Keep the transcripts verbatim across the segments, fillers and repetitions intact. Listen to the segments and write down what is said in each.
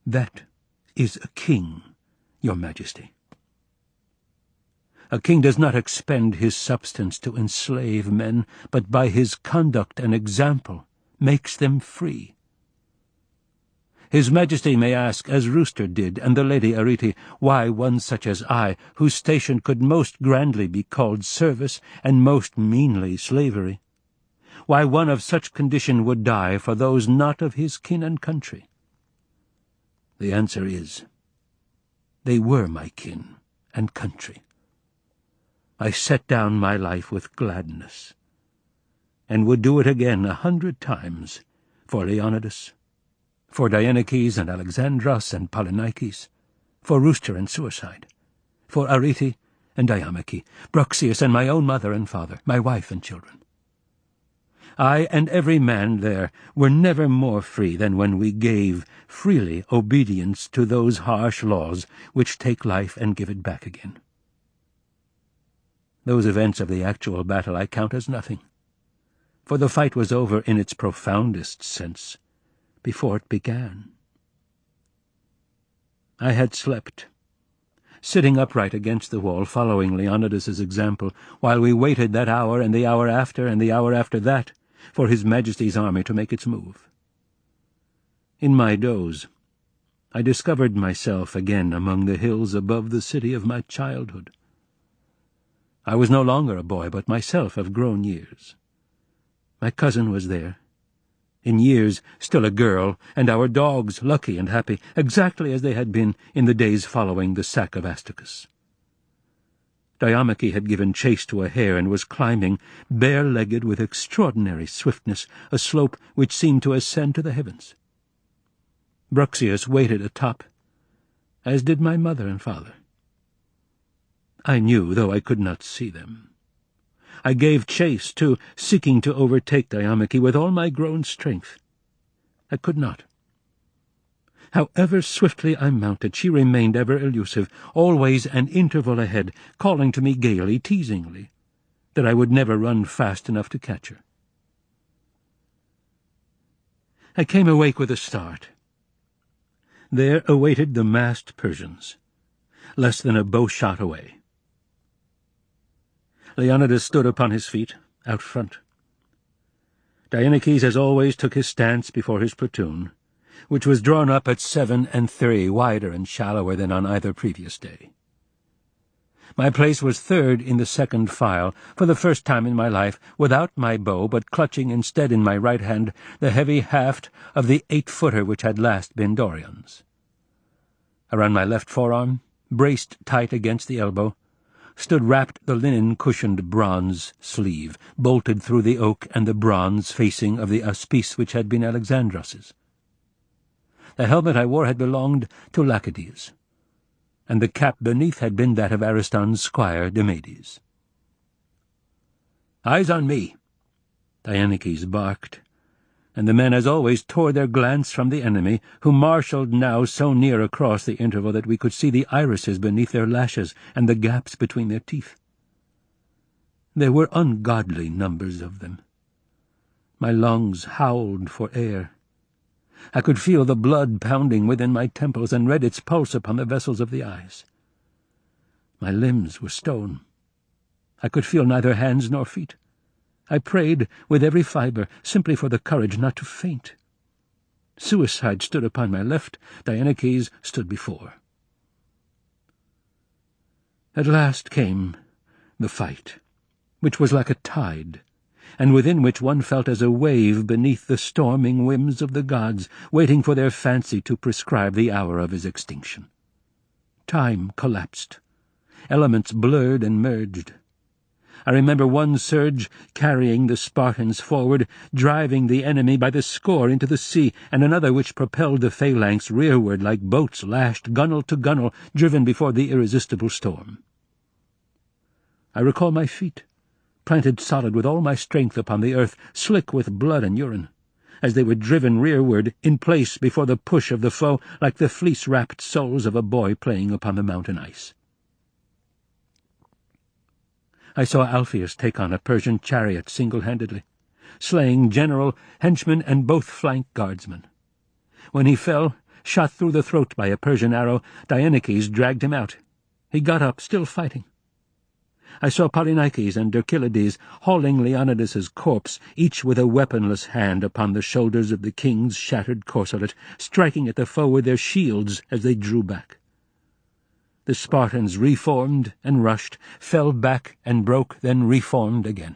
That is a king, your majesty. A king does not expend his substance to enslave men, but by his conduct and example makes them free. His majesty may ask, as Rooster did, and the Lady Arete, why one such as I, whose station could most grandly be called service, and most meanly slavery, why one of such condition would die for those not of his kin and country. The answer is, they were my kin and country. I set down my life with gladness, and would do it again a hundred times for Leonidas, for Dieneces and Alexandros and Polynices, for Rooster and Suicide, for Arete and Diomede, Bruxius and my own mother and father, my wife and children. I and every man there were never more free than when we gave freely obedience to those harsh laws which take life and give it back again. Those events of the actual battle I count as nothing, for the fight was over in its profoundest sense before it began. I had slept, sitting upright against the wall, following Leonidas's example, while we waited that hour and the hour after and the hour after that for His Majesty's army to make its move. In my doze, I discovered myself again among the hills above the city of my childhood. I was no longer a boy, but myself of grown years. My cousin was there, in years still a girl, and our dogs lucky and happy, exactly as they had been in the days following the sack of Astacus. Diomede had given chase to a hare and was climbing, bare-legged with extraordinary swiftness, a slope which seemed to ascend to the heavens. Bruxius waited atop, as did my mother and father. I knew, though I could not see them. I gave chase, too, seeking to overtake Diomede with all my grown strength. I could not. However swiftly I mounted, she remained ever elusive, always an interval ahead, calling to me gaily, teasingly, that I would never run fast enough to catch her. I came awake with a start. There awaited the massed Persians, less than a bow-shot away. Leonidas stood upon his feet, out front. Dieneces, as always, took his stance before his platoon, which was drawn up at seven and three, wider and shallower than on either previous day. My place was third in the second file, for the first time in my life, without my bow, but clutching instead in my right hand the heavy haft of the eight-footer which had last been Dorian's. Around my left forearm, braced tight against the elbow, stood wrapped the linen-cushioned bronze sleeve, bolted through the oak and the bronze facing of the auspice which had been Alexandros's. The helmet I wore had belonged to Lacydes, and the cap beneath had been that of Ariston's squire Demades. "Eyes on me!" Dieneces barked, and the men, as always, tore their glance from the enemy, who marshalled now so near across the interval that we could see the irises beneath their lashes and the gaps between their teeth. There were ungodly numbers of them. My lungs howled for air. I could feel the blood pounding within my temples and read its pulse upon the vessels of the eyes. My limbs were stone. I could feel neither hands nor feet. I prayed with every fibre, simply for the courage not to faint. Suicide stood upon my left, Dieneces stood before. At last came the fight, which was like a tide, and within which one felt as a wave beneath the storming whims of the gods, waiting for their fancy to prescribe the hour of his extinction. Time collapsed. Elements blurred and merged. I remember one surge carrying the Spartans forward, driving the enemy by the score into the sea, and another which propelled the phalanx rearward like boats lashed gunwale to gunwale, driven before the irresistible storm. I recall my feet, planted solid with all my strength upon the earth, slick with blood and urine, as they were driven rearward, in place before the push of the foe, like the fleece-wrapped soles of a boy playing upon the mountain ice. I saw Alpheus take on a Persian chariot single-handedly, slaying general, henchman, and both flank guardsmen. When he fell, Shot through the throat by a Persian arrow, Dieneces dragged him out. He got up, still fighting. I saw Polynices and Derkylides hauling Leonidas's corpse, each with a weaponless hand upon the shoulders of the king's shattered corselet, striking at the foe with their shields as they drew back. The Spartans reformed and rushed, fell back and broke, then reformed again.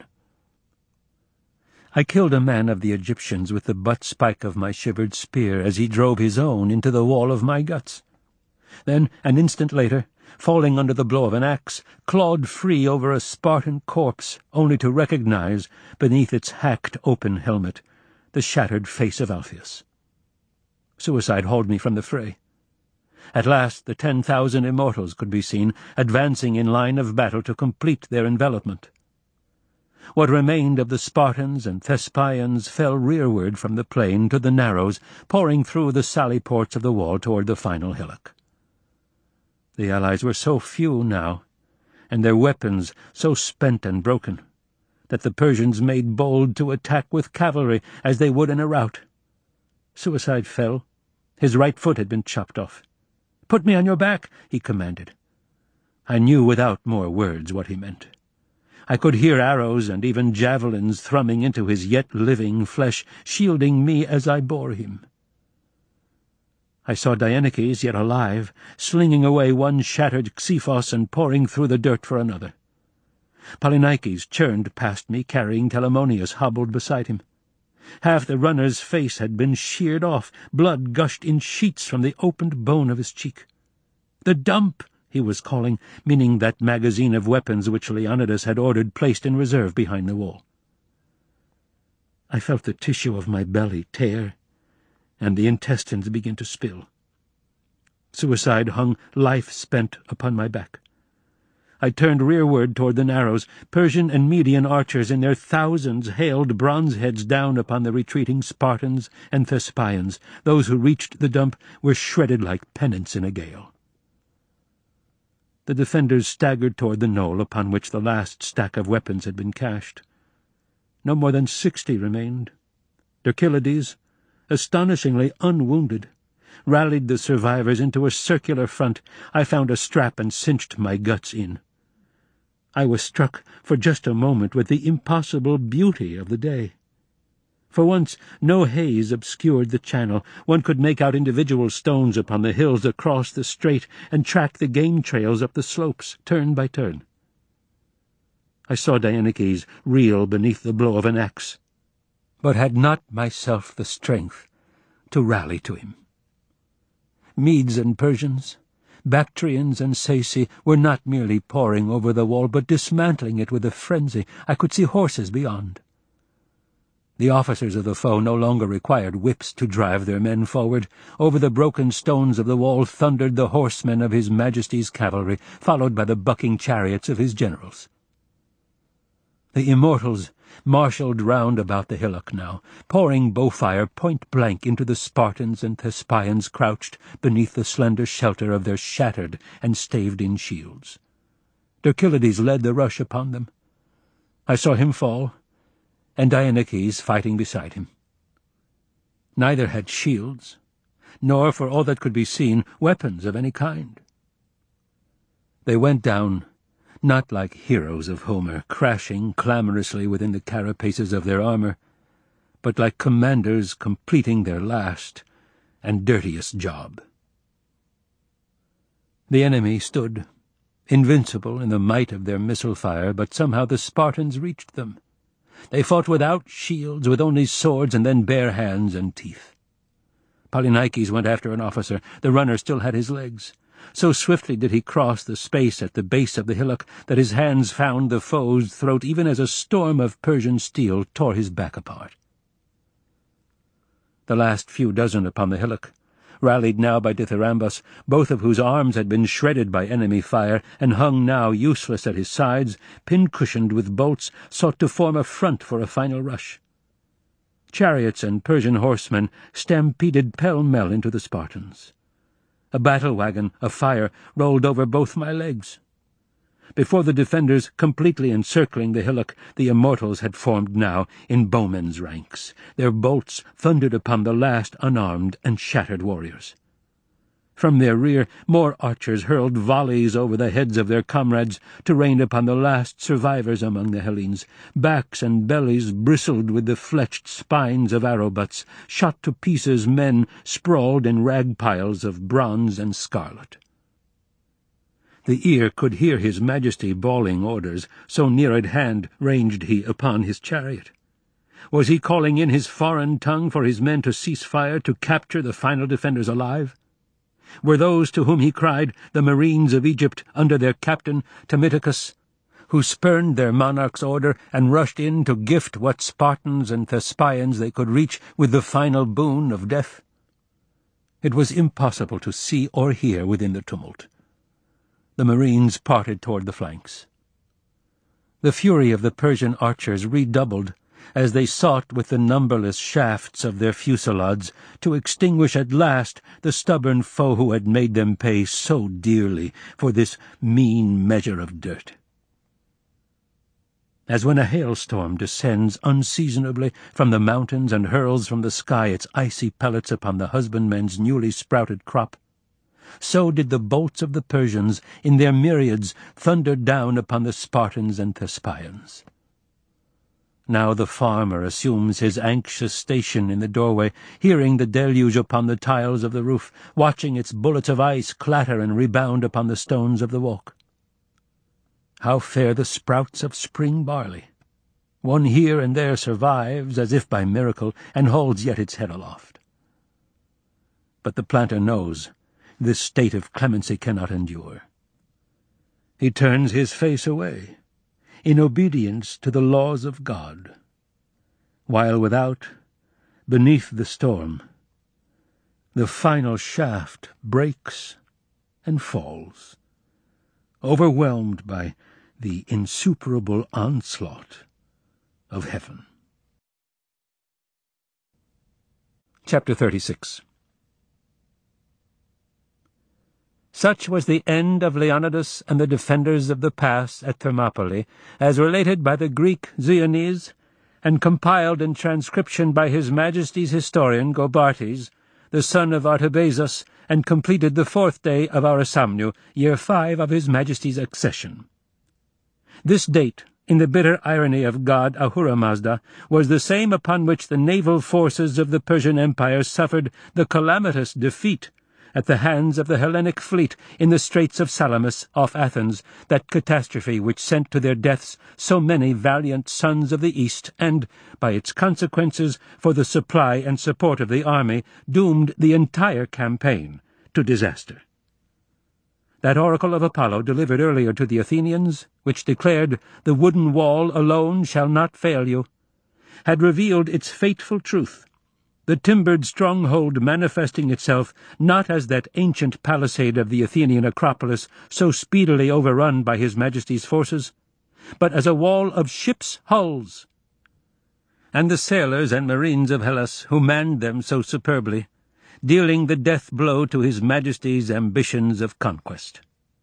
I killed a man of the Egyptians with the butt spike of my shivered spear as he drove his own into the wall of my guts. Then, an instant later, falling under the blow of an axe, clawed free over a Spartan corpse, only to recognize, beneath its hacked open helmet, the shattered face of Alpheus. Suicide hauled me from the fray. At last the ten thousand immortals could be seen, advancing in line of battle to complete their envelopment. What remained of the Spartans and Thespians fell rearward from the plain to the narrows, pouring through the sally ports of the wall toward the final hillock. The allies were so few now, and their weapons so spent and broken, that the Persians made bold to attack with cavalry as they would in a rout. Suicide fell. His right foot had been chopped off. "Put me on your back," he commanded. I knew without more words what he meant. I could hear arrows and even javelins thrumming into his yet living flesh, shielding me as I bore him. I saw Dieneces, yet alive, slinging away one shattered Xephos and pouring through the dirt for another. Polynices churned past me, carrying Telamonius hobbled beside him. Half the runner's face had been sheared off, blood gushed in sheets from the opened bone of his cheek. "The dump!" he was calling, meaning that magazine of weapons which Leonidas had ordered placed in reserve behind the wall. I felt the tissue of my belly tear, and the intestines begin to spill. Suicide hung life-spent upon my back. I turned rearward toward the narrows. Persian and Median archers in their thousands hailed bronze heads down upon the retreating Spartans and Thespians. Those who reached the dump were shredded like pennants in a gale. The defenders staggered toward the knoll upon which the last stack of weapons had been cached. No more than sixty remained. Derkylides, astonishingly unwounded, rallied the survivors into a circular front. I found a strap and cinched my guts in. I was struck for just a moment with the impossible beauty of the day. For once, no haze obscured the channel. One could make out individual stones upon the hills across the strait and track the game trails up the slopes, turn by turn. I saw Dieneces reel beneath the blow of an axe, but had not myself the strength to rally to him. Medes and Persians, Bactrians and Saci were not merely pouring over the wall, but dismantling it with a frenzy. I could see horses beyond. The officers of the foe no longer required whips to drive their men forward. Over the broken stones of the wall thundered the horsemen of his Majesty's cavalry, followed by the bucking chariots of his generals. The immortals marshalled round about the hillock now, pouring bowfire point-blank into the Spartans and Thespians crouched beneath the slender shelter of their shattered and staved-in shields. Derkylides led the rush upon them. I saw him fall, and Dieneces fighting beside him. Neither had shields, nor, for all that could be seen, weapons of any kind. They went down, not like heroes of Homer, crashing clamorously within the carapaces of their armor, but like commanders completing their last and dirtiest job. The enemy stood, invincible in the might of their missile fire, but somehow the Spartans reached them. They fought without shields, with only swords, and then bare hands and teeth. Polynices went after an officer. The runner still had his legs. So swiftly did he cross the space at the base of the hillock that his hands found the foe's throat even as a storm of Persian steel tore his back apart. The last few dozen upon the hillock, rallied now by Dithyrambus, both of whose arms had been shredded by enemy fire and hung now useless at his sides, pin-cushioned with bolts, sought to form a front for a final rush. Chariots and Persian horsemen stampeded pell-mell into the Spartans. A battle-wagon of fire rolled over both my legs. Before the defenders completely encircling the hillock, the immortals had formed now in bowmen's ranks. Their bolts thundered upon the last unarmed and shattered warriors. From their rear, more archers hurled volleys over the heads of their comrades to rain upon the last survivors among the Hellenes. Backs and bellies bristled with the fletched spines of arrow-butts, shot to pieces men sprawled in rag piles of bronze and scarlet. The ear could hear his Majesty bawling orders, so near at hand ranged he upon his chariot. Was he calling in his foreign tongue for his men to cease fire, to capture the final defenders alive? Were those to whom he cried the Marines of Egypt under their captain Ptolemachus, who spurned their monarch's order and rushed in to gift what Spartans and Thespians they could reach with the final boon of death? It was impossible to see or hear within the tumult. The Marines parted toward the flanks. The fury of the Persian archers redoubled as they sought with the numberless shafts of their fusillades to extinguish at last the stubborn foe who had made them pay so dearly for this mean measure of dirt. As when a hailstorm descends unseasonably from the mountains and hurls from the sky its icy pellets upon the husbandman's newly sprouted crop, so did the bolts of the Persians in their myriads thunder down upon the Spartans and Thespians. Now the farmer assumes his anxious station in the doorway, hearing the deluge upon the tiles of the roof, watching its bullets of ice clatter and rebound upon the stones of the walk. How fare the sprouts of spring barley? One here and there survives, as if by miracle, and holds yet its head aloft. But the planter knows this state of clemency cannot endure. He turns his face away, in obedience to the laws of God, while without, beneath the storm, the final shaft breaks and falls, overwhelmed by the insuperable onslaught of heaven. Chapter thirty-six. Such was the end of Leonidas and the defenders of the pass at Thermopylae, as related by the Greek Xiones, and compiled in transcription by His Majesty's historian Gobartes, the son of Artabazus, and completed the fourth day of our Samnu, year five of His Majesty's accession. This date, in the bitter irony of God Ahura Mazda, was the same upon which the naval forces of the Persian Empire suffered the calamitous defeat at the hands of the Hellenic fleet in the Straits of Salamis off Athens, that catastrophe which sent to their deaths so many valiant sons of the East, and, by its consequences for the supply and support of the army, doomed the entire campaign to disaster. That oracle of Apollo delivered earlier to the Athenians, which declared, "The wooden wall alone shall not fail you," had revealed its fateful truth, the timbered stronghold manifesting itself not as that ancient palisade of the Athenian Acropolis so speedily overrun by His Majesty's forces, but as a wall of ships' hulls. And the sailors and marines of Hellas, who manned them so superbly, dealing the death blow to His Majesty's ambitions of conquest.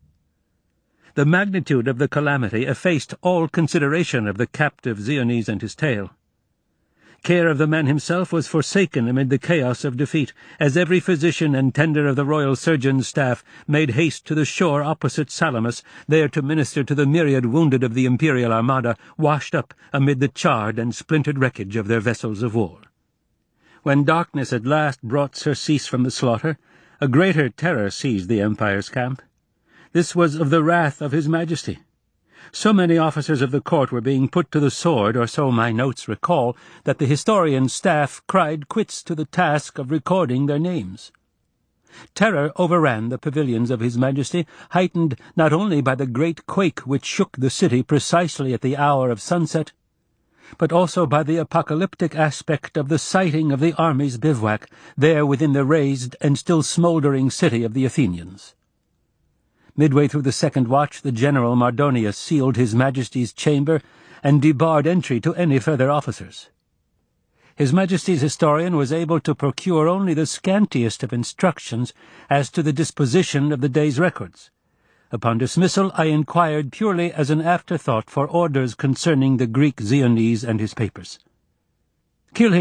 The magnitude of the calamity effaced all consideration of the captive Xiones and his tale. Care of the man himself was forsaken amid the chaos of defeat, as every physician and tender of the royal surgeon's staff made haste to the shore opposite Salamis, there to minister to the myriad wounded of the imperial armada, washed up amid the charred and splintered wreckage of their vessels of war. When darkness at last brought surcease from the slaughter, a greater terror seized the empire's camp. This was of the wrath of His Majesty. So many officers of the court were being put to the sword, or so my notes recall, that the historian's staff cried quits to the task of recording their names. Terror overran the pavilions of His Majesty, heightened not only by the great quake which shook the city precisely at the hour of sunset, but also by the apocalyptic aspect of the sighting of the army's bivouac there within the razed and still smouldering city of the Athenians. Midway through the second watch, the General Mardonius sealed His Majesty's chamber and debarred entry to any further officers. His Majesty's historian was able to procure only the scantiest of instructions as to the disposition of the day's records. Upon dismissal, I inquired purely as an afterthought for orders concerning the Greek Xiones and his papers. "Kill him,"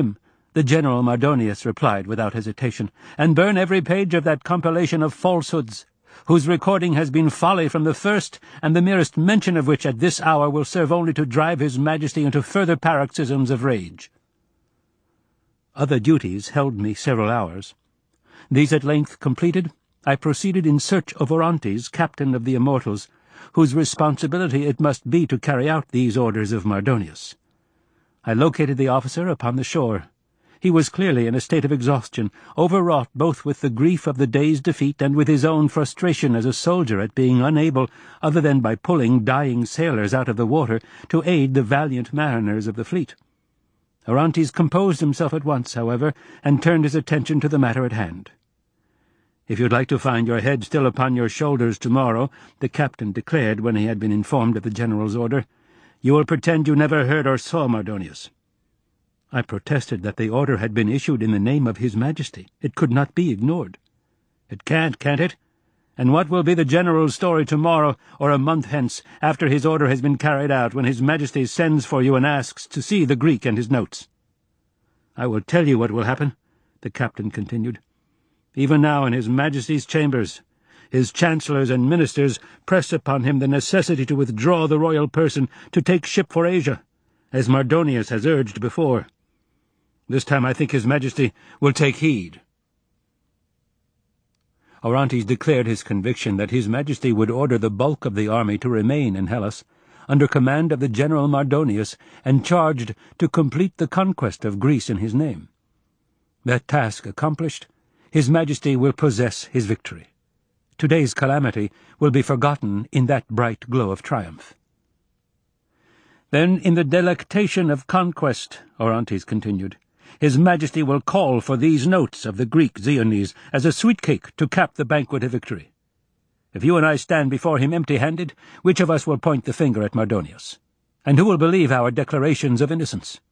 the General Mardonius replied without hesitation, "and burn every page of that compilation of falsehoods, whose recording has been folly from the first, and the merest mention of which at this hour will serve only to drive his Majesty into further paroxysms of rage." Other duties held me several hours. These at length completed, I proceeded in search of Orontes, captain of the Immortals, whose responsibility it must be to carry out these orders of Mardonius. I located the officer upon the shore. He was clearly in a state of exhaustion, overwrought both with the grief of the day's defeat and with his own frustration as a soldier at being unable, other than by pulling dying sailors out of the water, to aid the valiant mariners of the fleet. Orontes composed himself at once, however, and turned his attention to the matter at hand. "If you'd like to find your head still upon your shoulders tomorrow," the captain declared when he had been informed of the general's order, "you will pretend you never heard or saw Mardonius." I protested that the order had been issued in the name of His Majesty. It could not be ignored. "It can't, can't it? And what will be the general's story tomorrow, or a month hence, after his order has been carried out, when His Majesty sends for you and asks to see the Greek and his notes?" "I will tell you what will happen," the captain continued. "Even now in His Majesty's chambers, his chancellors and ministers press upon him the necessity to withdraw the royal person, to take ship for Asia, as Mardonius has urged before. This time I think His Majesty will take heed." Orontes declared his conviction that His Majesty would order the bulk of the army to remain in Hellas, under command of the General Mardonius, and charged to complete the conquest of Greece in his name. That task accomplished, His Majesty will possess his victory. Today's calamity will be forgotten in that bright glow of triumph. "Then, in the delectation of conquest," Orontes continued, "His Majesty will call for these notes of the Greek Xiones as a sweet cake to cap the banquet of victory. If you and I stand before him empty-handed, which of us will point the finger at Mardonius? And who will believe our declarations of innocence?"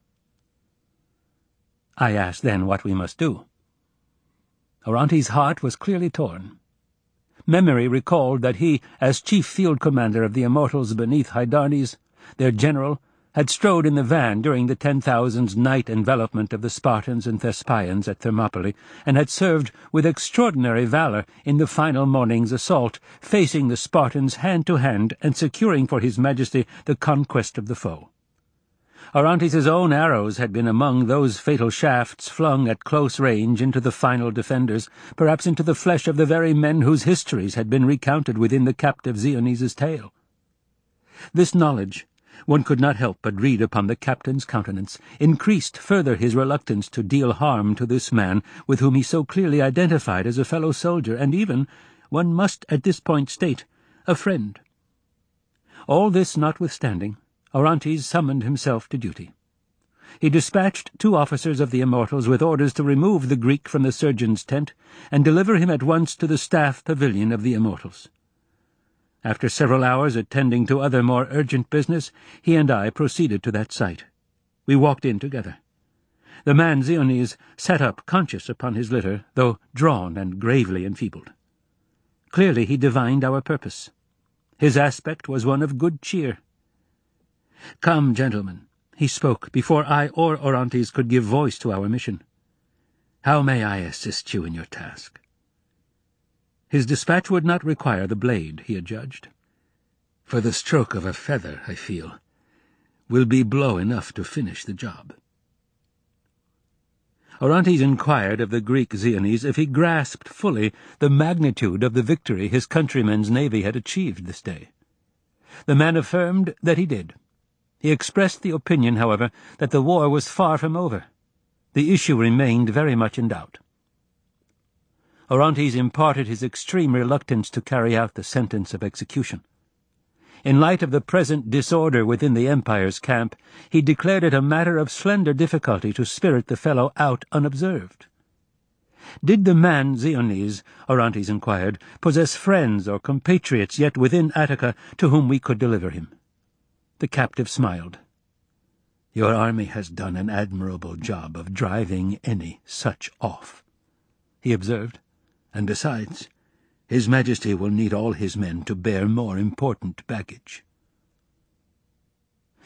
I asked then what we must do. Orontes' heart was clearly torn. Memory recalled that he, as chief field commander of the Immortals beneath Hydarnes, their general, had strode in the van during the ten thousand's night envelopment of the Spartans and Thespians at Thermopylae, and had served with extraordinary valor in the final morning's assault, facing the Spartans hand-to-hand and securing for His Majesty the conquest of the foe. Orontes' own arrows had been among those fatal shafts flung at close range into the final defenders, perhaps into the flesh of the very men whose histories had been recounted within the captive Xiones' tale. This knowledge, one could not help but read upon the captain's countenance, increased further his reluctance to deal harm to this man with whom he so clearly identified as a fellow soldier, and even, one must at this point state, a friend. All this notwithstanding, Orontes summoned himself to duty. He dispatched two officers of the Immortals with orders to remove the Greek from the surgeon's tent and deliver him at once to the staff pavilion of the Immortals. After several hours attending to other more urgent business, he and I proceeded to that site. We walked in together. The man Xiones sat up conscious upon his litter, though drawn and gravely enfeebled. Clearly he divined our purpose. His aspect was one of good cheer. "Come, gentlemen," he spoke before I or Orontes could give voice to our mission. "How may I assist you in your task?" His dispatch would not require the blade, he adjudged. "For the stroke of a feather, I feel, will be blow enough to finish the job." Orontes inquired of the Greek Xiones if he grasped fully the magnitude of the victory his countrymen's navy had achieved this day. The man affirmed that he did. He expressed the opinion, however, that the war was far from over. The issue remained very much in doubt. Orontes imparted his extreme reluctance to carry out the sentence of execution. In light of the present disorder within the Empire's camp, he declared it a matter of slender difficulty to spirit the fellow out unobserved. Did the man Xiones, Orontes inquired, possess friends or compatriots yet within Attica to whom we could deliver him? The captive smiled. "Your army has done an admirable job of driving any such off," he observed, "and besides, His Majesty will need all his men to bear more important baggage."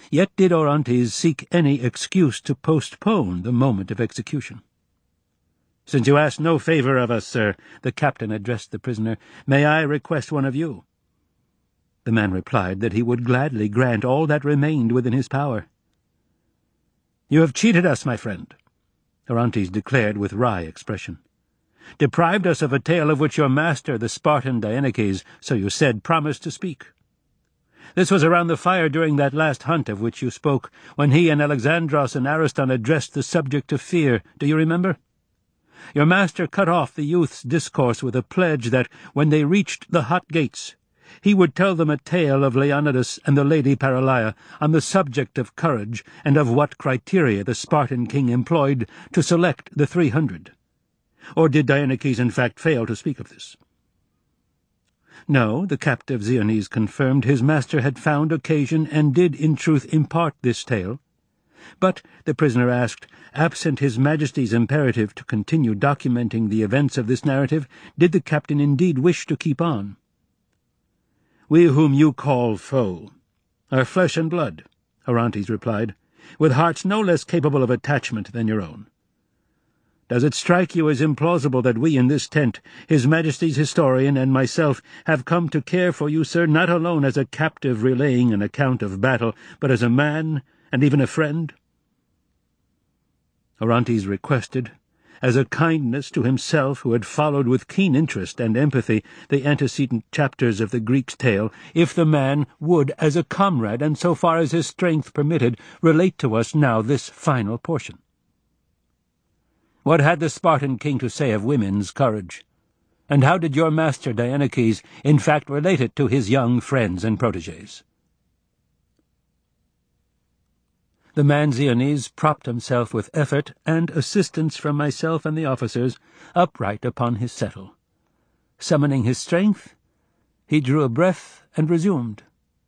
Yet did Orontes seek any excuse to postpone the moment of execution. "Since you ask no favour of us, sir," the captain addressed the prisoner, "may I request one of you?" The man replied that he would gladly grant all that remained within his power. "You have cheated us, my friend," Orontes declared with wry expression. "Deprived us of a tale of which your master, the Spartan Dieneces, so you said, promised to speak. This was around the fire during that last hunt of which you spoke, when he and Alexandros and Ariston addressed the subject of fear. Do you remember? Your master cut off the youth's discourse with a pledge that, when they reached the hot gates, he would tell them a tale of Leonidas and the Lady Paralia on the subject of courage and of what criteria the Spartan king employed to select the three hundred. Or did Dieneces in fact fail to speak of this?" No, the captive Xiones confirmed his master had found occasion and did in truth impart this tale. But, the prisoner asked, absent his Majesty's imperative to continue documenting the events of this narrative, did the captain indeed wish to keep on? "We whom you call foe are flesh and blood," Orontes replied, "with hearts no less capable of attachment than your own. Does it strike you as implausible that we in this tent, His Majesty's historian and myself, have come to care for you, sir, not alone as a captive relaying an account of battle, but as a man and even a friend?" Orontes requested, as a kindness to himself who had followed with keen interest and empathy the antecedent chapters of the Greek's tale, if the man would, as a comrade and so far as his strength permitted, relate to us now this final portion. What had the Spartan king to say of women's courage? And how did your master Dieneces in fact relate it to his young friends and protégés? The man Xiones propped himself with effort and assistance from myself and the officers upright upon his settle. Summoning his strength, he drew a breath and resumed.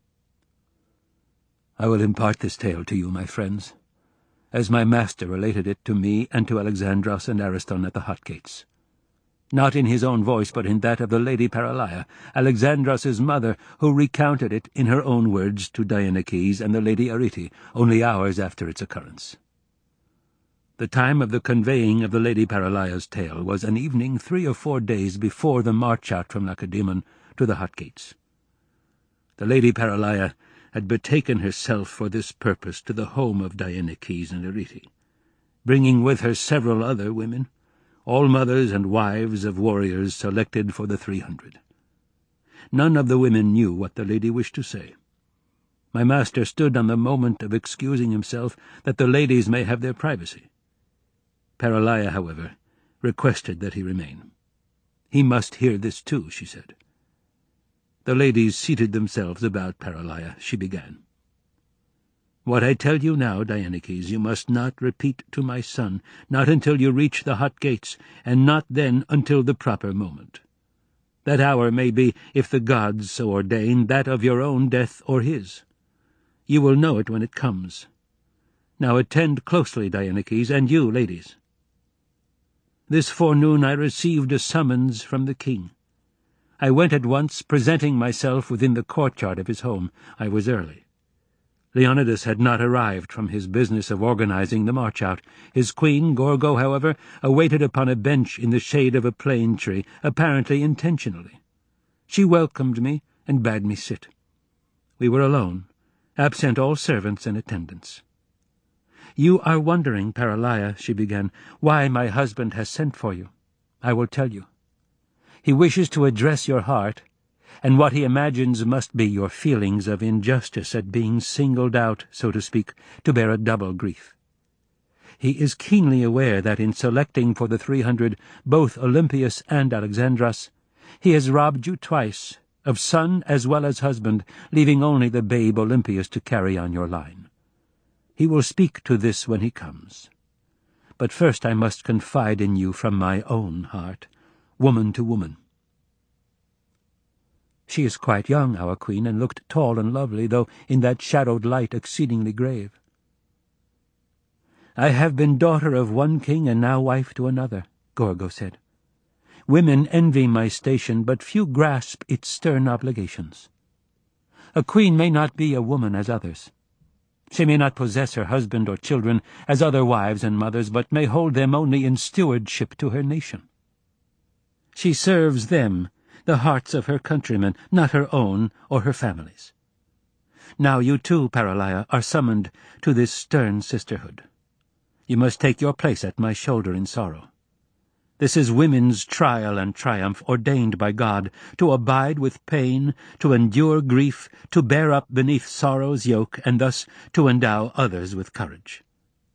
"I will impart this tale to you, my friends, as my master related it to me and to Alexandros and Ariston at the hot gates. Not in his own voice, but in that of the Lady Paralia, Alexandros's mother, who recounted it in her own words to Dieneces and the Lady Arete, only hours after its occurrence. The time of the conveying of the Lady Paralia's tale was an evening three or four days before the march out from Lacedaemon to the hot gates. The Lady Paralia had betaken herself for this purpose to the home of Dieneces and Arete, bringing with her several other women, all mothers and wives of warriors selected for the three hundred. None of the women knew what the lady wished to say. My master stood on the moment of excusing himself, that the ladies may have their privacy. Paralia, however, requested that he remain. He must hear this too, she said. The ladies seated themselves about Paralia. She began. "What I tell you now, Dieneces, you must not repeat to my son, not until you reach the hot gates, and not then until the proper moment. That hour may be, if the gods so ordain, that of your own death or his. You will know it when it comes. Now attend closely, Dieneces, and you, ladies. This forenoon I received a summons from the king. I went at once, presenting myself within the courtyard of his home. I was early. Leonidas had not arrived from his business of organizing the march-out. His queen, Gorgo, however, awaited upon a bench in the shade of a plane tree, apparently intentionally. She welcomed me and bade me sit. We were alone, absent all servants and attendants. "You are wondering, Paralia," she began, "why my husband has sent for you. I will tell you. He wishes to address your heart, and what he imagines must be your feelings of injustice at being singled out, so to speak, to bear a double grief. He is keenly aware that in selecting for the three hundred both Olympias and Alexandros, he has robbed you twice, of son as well as husband, leaving only the babe Olympias to carry on your line. He will speak to this when he comes. But first I must confide in you from my own heart, woman to woman." She is quite young, our queen, and looked tall and lovely, though in that shadowed light exceedingly grave. "I have been daughter of one king and now wife to another," Gorgo said. "Women envy my station, but few grasp its stern obligations. A queen may not be a woman as others. She may not possess her husband or children as other wives and mothers, but may hold them only in stewardship to her nation. She serves them, the hearts of her countrymen, not her own or her family's. Now you too, Paralia, are summoned to this stern sisterhood. You must take your place at my shoulder in sorrow. This is women's trial and triumph, ordained by God, to abide with pain, to endure grief, to bear up beneath sorrow's yoke, and thus to endow others with courage.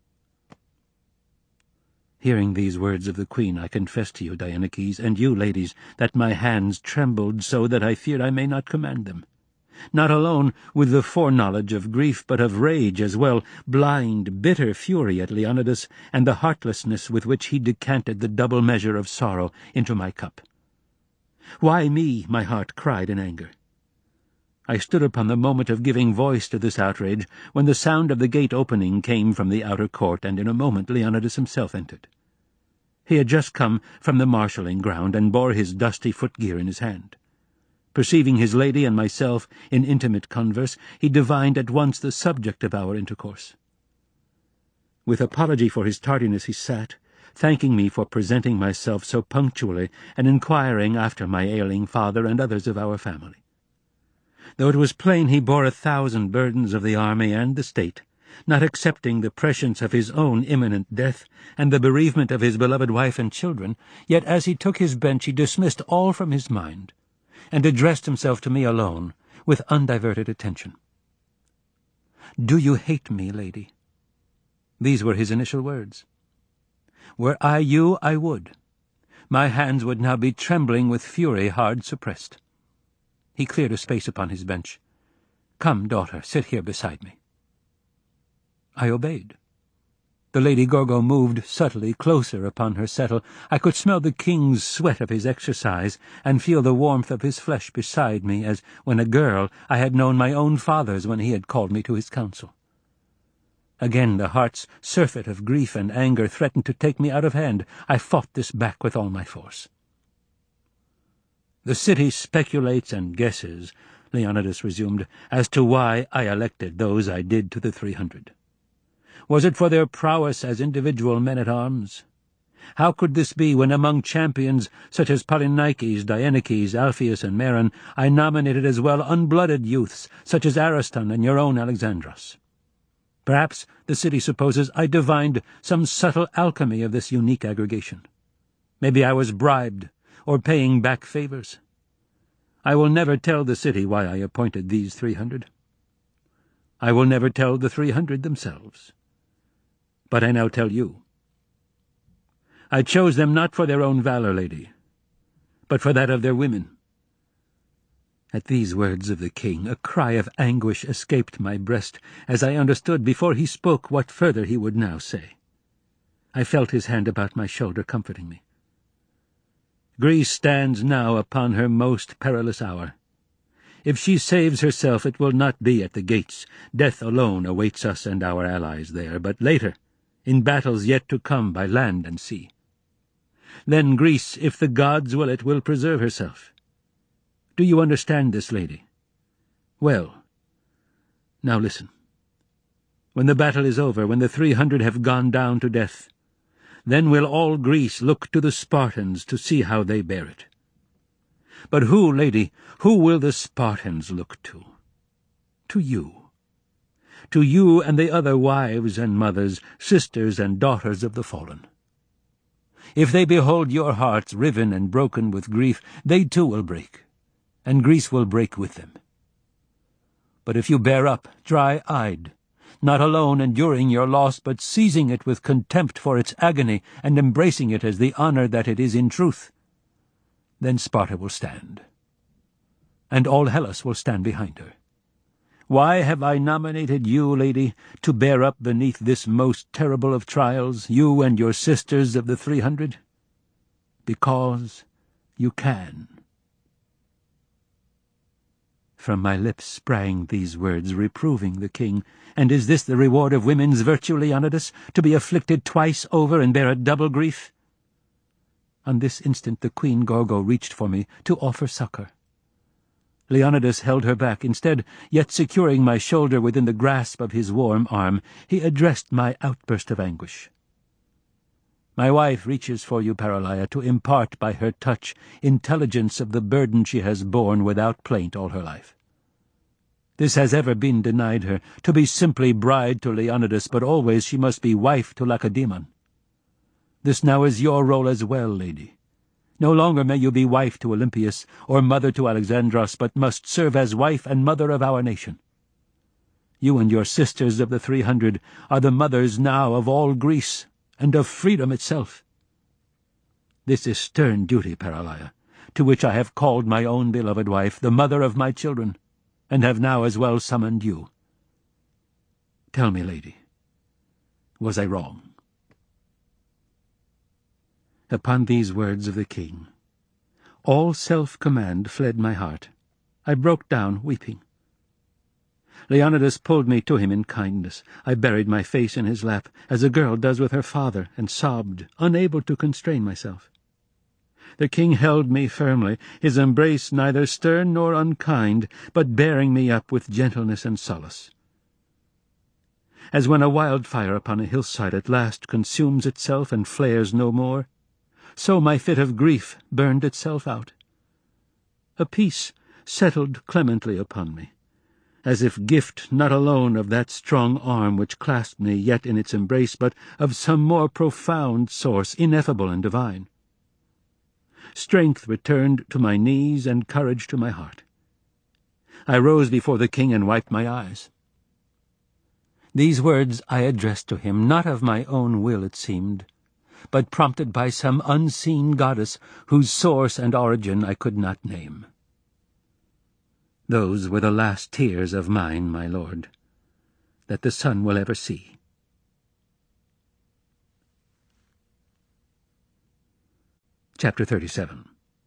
Hearing these words of the queen, I confess to you, Dieneces, and you, ladies, that my hands trembled so that I fear I may not command them. Not alone with the foreknowledge of grief, but of rage as well, blind, bitter fury at Leonidas, and the heartlessness with which he decanted the double measure of sorrow into my cup. Why me? My heart cried in anger. I stood upon the moment of giving voice to this outrage, when the sound of the gate opening came from the outer court, and in a moment Leonidas himself entered. He had just come from the marshalling ground, and bore his dusty footgear in his hand. Perceiving his lady and myself in intimate converse, he divined at once the subject of our intercourse. With apology for his tardiness he sat, thanking me for presenting myself so punctually, and inquiring after my ailing father and others of our family. Though it was plain he bore a thousand burdens of the army and the state, not excepting the prescience of his own imminent death and the bereavement of his beloved wife and children, yet as he took his bench he dismissed all from his mind, and addressed himself to me alone, with undiverted attention. "Do you hate me, lady?" These were his initial words. Were I you, I would. My hands would now be trembling with fury hard suppressed. He cleared a space upon his bench. "Come, daughter, sit here beside me." I obeyed. The Lady Gorgo moved subtly closer upon her settle. I could smell the king's sweat of his exercise, and feel the warmth of his flesh beside me, as, when a girl, I had known my own father's when he had called me to his counsel. Again the heart's surfeit of grief and anger threatened to take me out of hand. I fought this back with all my force. "The city speculates and guesses," Leonidas resumed, "as to why I elected those I did to the three hundred. Was it for their prowess as individual men-at-arms? How could this be when among champions such as Polynices, Dieneces, Alpheus, and Meron I nominated as well unblooded youths such as Ariston and your own Alexandros? Perhaps the city supposes I divined some subtle alchemy of this unique aggregation. Maybe I was bribed, or paying back favors. I will never tell the city why I appointed these three hundred. I will never tell the three hundred themselves. But I now tell you. I chose them not for their own valor, lady, but for that of their women." At these words of the king, a cry of anguish escaped my breast, as I understood before he spoke what further he would now say. I felt his hand about my shoulder, comforting me. "Greece stands now upon her most perilous hour. If she saves herself, it will not be at the gates. Death alone awaits us and our allies there, but later, in battles yet to come by land and sea. Then Greece, if the gods will it, will preserve herself. Do you understand this, lady? Well, now listen. When the battle is over, when the three hundred have gone down to death, then will all Greece look to the Spartans to see how they bear it. But who, lady, who will the Spartans look to? To you. To you and the other wives and mothers, sisters and daughters of the fallen. If they behold your hearts riven and broken with grief, they too will break, and Greece will break with them. But if you bear up, dry-eyed, not alone enduring your loss, but seizing it with contempt for its agony, and embracing it as the honor that it is in truth, then Sparta will stand, and all Hellas will stand behind her. Why have I nominated you, lady, to bear up beneath this most terrible of trials, you and your sisters of the three hundred? Because you can." From my lips sprang these words, reproving the king. "And is this the reward of women's virtue, Leonidas, to be afflicted twice over and bear a double grief?" On this instant the Queen Gorgo reached for me to offer succor. Leonidas held her back. Instead, yet securing my shoulder within the grasp of his warm arm, he addressed my outburst of anguish. "My wife reaches for you, Paralia, to impart by her touch intelligence of the burden she has borne without plaint all her life. This has ever been denied her, to be simply bride to Leonidas, but always she must be wife to Lacedaemon. This now is your role as well, lady. No longer may you be wife to Olympias, or mother to Alexandros, but must serve as wife and mother of our nation. You and your sisters of the three hundred are the mothers now of all Greece, and of freedom itself. This is stern duty, Paralia, to which I have called my own beloved wife, the mother of my children, and have now as well summoned you. Tell me, lady, was I wrong?" Upon these words of the king, all self-command fled my heart. I broke down, weeping. Leonidas pulled me to him in kindness. I buried my face in his lap, as a girl does with her father, and sobbed, unable to constrain myself. The king held me firmly, his embrace neither stern nor unkind, but bearing me up with gentleness and solace. As when a wildfire upon a hillside at last consumes itself and flares no more, so my fit of grief burned itself out. A peace settled clemently upon me, as if gift not alone of that strong arm which clasped me yet in its embrace, but of some more profound source, ineffable and divine. Strength returned to my knees and courage to my heart. I rose before the king and wiped my eyes. These words I addressed to him, not of my own will, it seemed, but prompted by some unseen goddess whose source and origin I could not name. Those were the last tears of mine, my lord, that the sun will ever see. Chapter thirty-seven.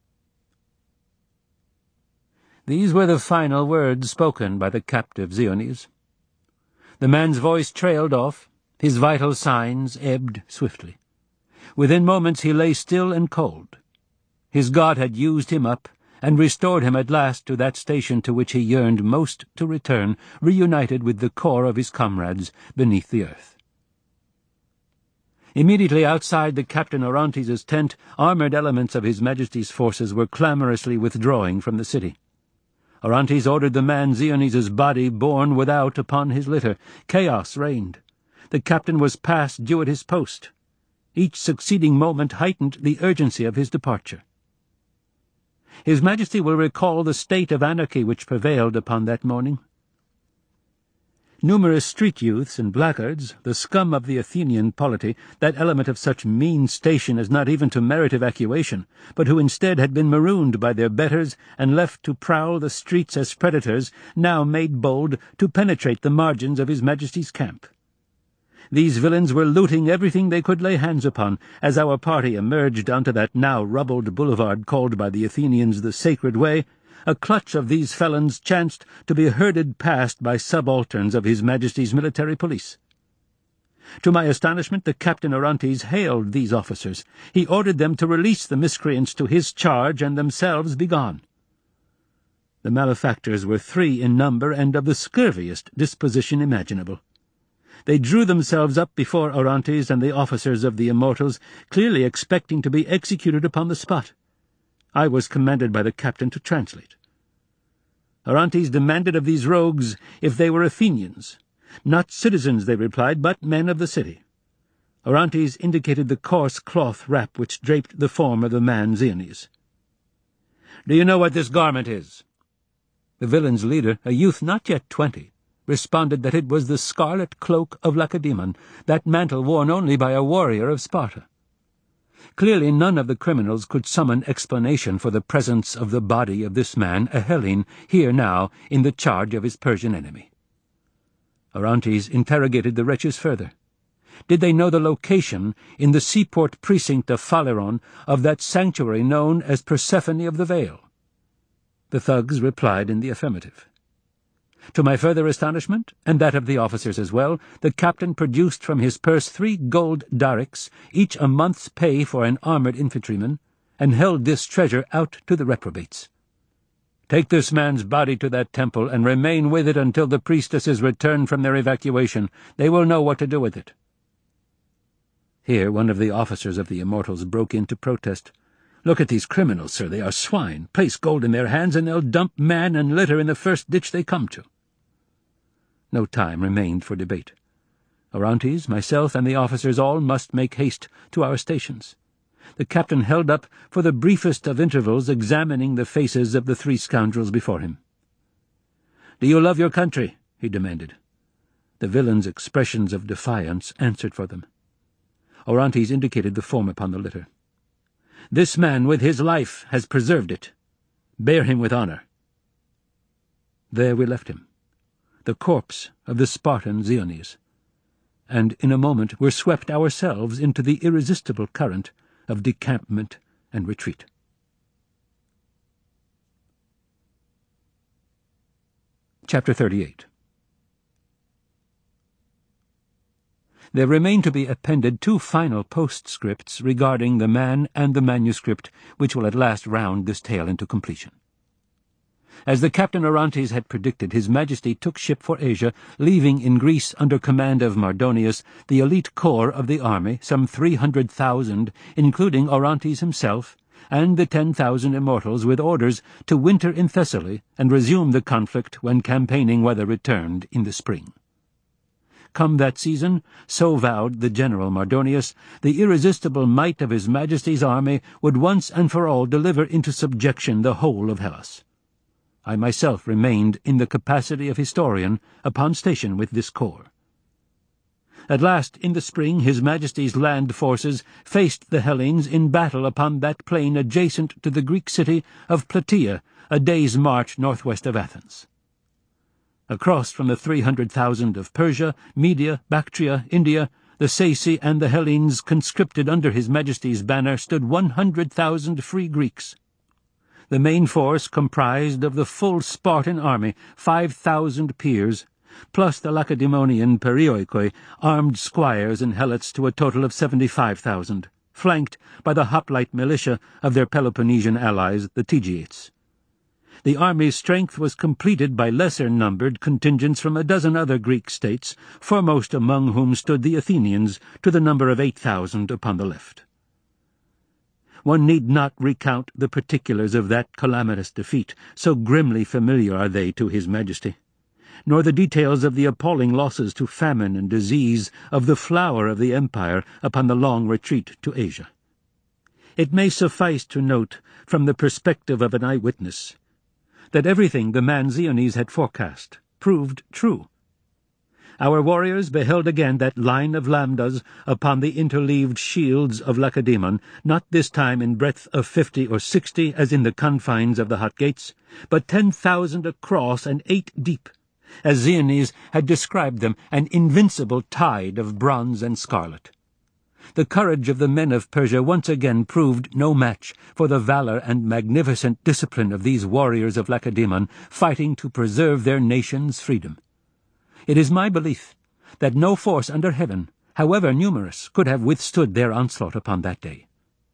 These were the final words spoken by the captive Xiones. The man's voice trailed off, his vital signs ebbed swiftly. Within moments he lay still and cold. His god had used him up, and restored him at last to that station to which he yearned most to return, reunited with the core of his comrades beneath the earth. Immediately outside the Captain Orontes' tent, armored elements of his Majesty's forces were clamorously withdrawing from the city. Orontes ordered the man Xiones' body borne without upon his litter. Chaos reigned. The captain was past due at his post. Each succeeding moment heightened the urgency of his departure. His Majesty will recall the state of anarchy which prevailed upon that morning. Numerous street youths and blackguards, the scum of the Athenian polity, that element of such mean station as not even to merit evacuation, but who instead had been marooned by their betters and left to prowl the streets as predators, now made bold to penetrate the margins of His Majesty's camp. These villains were looting everything they could lay hands upon, as our party emerged onto that now rubbled boulevard called by the Athenians the Sacred Way. A clutch of these felons chanced to be herded past by subalterns of His Majesty's military police. To my astonishment, the Captain Orontes hailed these officers. He ordered them to release the miscreants to his charge and themselves be gone. The malefactors were three in number and of the scurviest disposition imaginable. They drew themselves up before Orontes and the officers of the Immortals, clearly expecting to be executed upon the spot. I was commanded by the captain to translate. Orontes demanded of these rogues if they were Athenians. Not citizens, they replied, but men of the city. Orontes indicated the coarse cloth wrap which draped the form of the man Xiones. "Do you know what this garment is?" The villain's leader, a youth not yet twenty, responded that it was the scarlet cloak of Lacedaemon, that mantle worn only by a warrior of Sparta. Clearly none of the criminals could summon explanation for the presence of the body of this man, a Hellene, here now in the charge of his Persian enemy. Orontes interrogated the wretches further. Did they know the location in the seaport precinct of Phaleron of that sanctuary known as Persephone of the Vale? The thugs replied in the affirmative. To my further astonishment, and that of the officers as well, the captain produced from his purse three gold darics, each a month's pay for an armoured infantryman, and held this treasure out to the reprobates. Take this man's body to that temple, and remain with it until the priestesses return from their evacuation. They will know what to do with it." Here one of the officers of the Immortals broke in to protest. "Look at these criminals, sir. They are swine. Place gold in their hands, and they'll dump man and litter in the first ditch they come to." No time remained for debate. Orontes, myself, and the officers all must make haste to our stations. The captain held up for the briefest of intervals, examining the faces of the three scoundrels before him. "Do you love your country?" he demanded. The villains' expressions of defiance answered for them. Orontes indicated the form upon the litter. "This man with his life has preserved it. Bear him with honor." There we left him, the corpse of the Spartan Xiones, and in a moment were swept ourselves into the irresistible current of decampment and retreat. Chapter thirty-eight. There remain to be appended two final postscripts regarding the man and the manuscript, which will at last round this tale into completion. As the Captain Orontes had predicted, His Majesty took ship for Asia, leaving in Greece, under command of Mardonius, the elite corps of the army, some three hundred thousand, including Orontes himself, and the ten thousand Immortals, with orders to winter in Thessaly and resume the conflict when campaigning weather returned in the spring. Come that season, so vowed the General Mardonius, the irresistible might of His Majesty's army would once and for all deliver into subjection the whole of Hellas. I myself remained in the capacity of historian upon station with this corps. At last, in the spring, His Majesty's land forces faced the Hellenes in battle upon that plain adjacent to the Greek city of Plataea, a day's march northwest of Athens. Across from the three hundred thousand of Persia, Media, Bactria, India, the Saci and the Hellenes conscripted under His Majesty's banner stood one hundred thousand free Greeks. The main force comprised of the full Spartan army, five thousand peers, plus the Lacedaemonian Perioikoi, armed squires and helots to a total of seventy-five thousand, flanked by the hoplite militia of their Peloponnesian allies, the Tegeates. The army's strength was completed by lesser-numbered contingents from a dozen other Greek states, foremost among whom stood the Athenians, to the number of eight thousand upon the left. One need not recount the particulars of that calamitous defeat, so grimly familiar are they to His Majesty, nor the details of the appalling losses to famine and disease of the flower of the empire upon the long retreat to Asia. It may suffice to note, from the perspective of an eyewitness, that everything the man Xiones had forecast proved true. Our warriors beheld again that line of lambdas upon the interleaved shields of Lacedaemon, not this time in breadth of fifty or sixty as in the confines of the hot gates, but ten thousand across and eight deep, as Xiones had described them, an invincible tide of bronze and scarlet. The courage of the men of Persia once again proved no match for the valor and magnificent discipline of these warriors of Lacedaemon, fighting to preserve their nation's freedom. It is my belief that no force under heaven, however numerous, could have withstood their onslaught upon that day.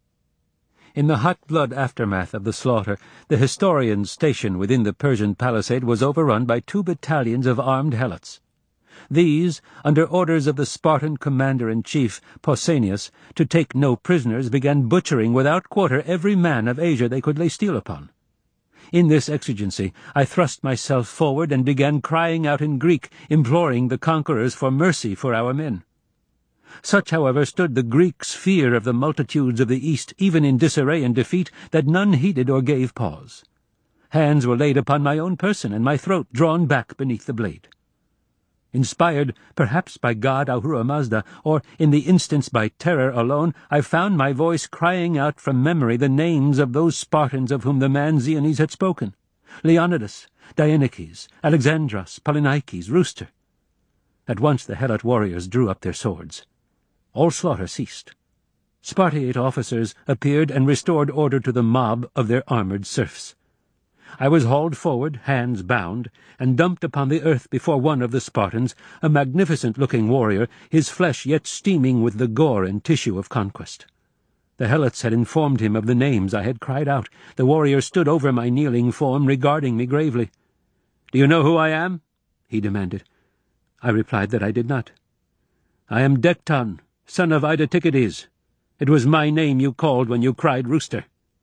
In the hot-blood aftermath of the slaughter, the historian's station within the Persian palisade was overrun by two battalions of armed helots. These, under orders of the Spartan commander-in-chief, Pausanias, to take no prisoners, began butchering without quarter every man of Asia they could lay steel upon. In this exigency, I thrust myself forward and began crying out in Greek, imploring the conquerors for mercy for our men. Such, however, stood the Greeks' fear of the multitudes of the East, even in disarray and defeat, that none heeded or gave pause. Hands were laid upon my own person, and my throat drawn back beneath the blade. Inspired, perhaps, by God Ahura Mazda, or, in the instance, by terror alone, I found my voice crying out from memory the names of those Spartans of whom the man Xiones had spoken: Leonidas, Dieneces, Alexandros, Polynices, Rooster. At once the Helot warriors drew up their swords. All slaughter ceased. Spartiate officers appeared and restored order to the mob of their armored serfs. I was hauled forward, hands bound, and dumped upon the earth before one of the Spartans, a magnificent-looking warrior, his flesh yet steaming with the gore and tissue of conquest. The helots had informed him of the names I had cried out. The warrior stood over my kneeling form, regarding me gravely. "Do you know who I am?" he demanded. I replied that I did not. "I am Dekton, son of Ida-Tikides. It was my name you called when you cried rooster."